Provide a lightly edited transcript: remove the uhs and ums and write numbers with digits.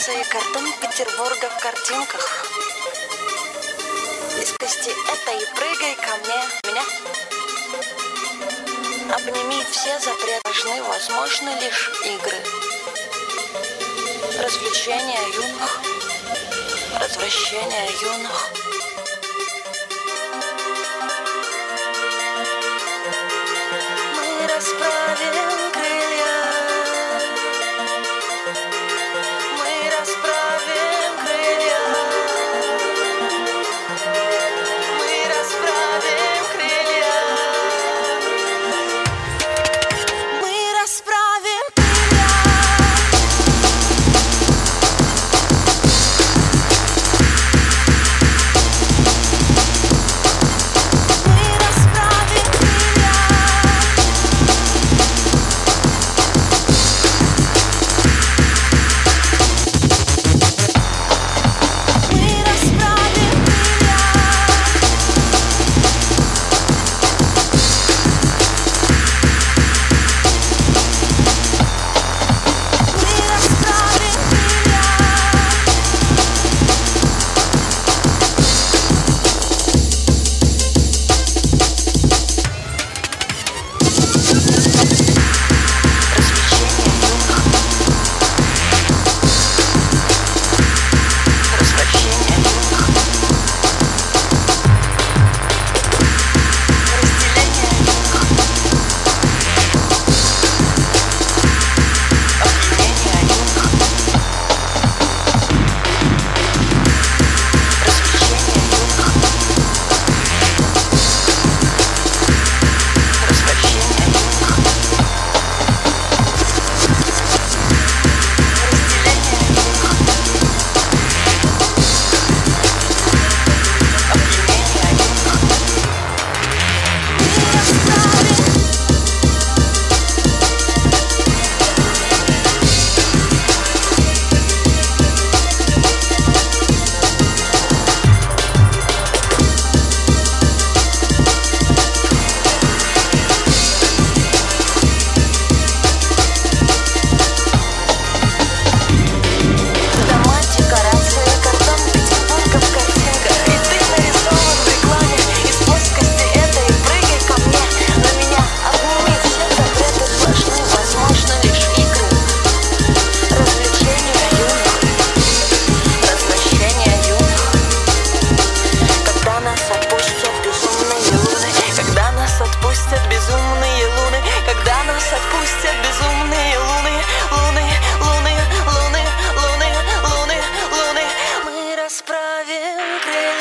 декорации картон Петербурга в картинках. Из кости этой прыгай ко мне, меня. Обними все запреты, важны, возможны лишь игры. Развлечения юных, развращения юных. Мы расправим крылья, мы расправим крылья, мы расправим крылья, мы расправим крылья. Безумные луны, когда нас отпустят безумные луны, луны, луны, луны, луны, луны, луны, мы расправим крылья.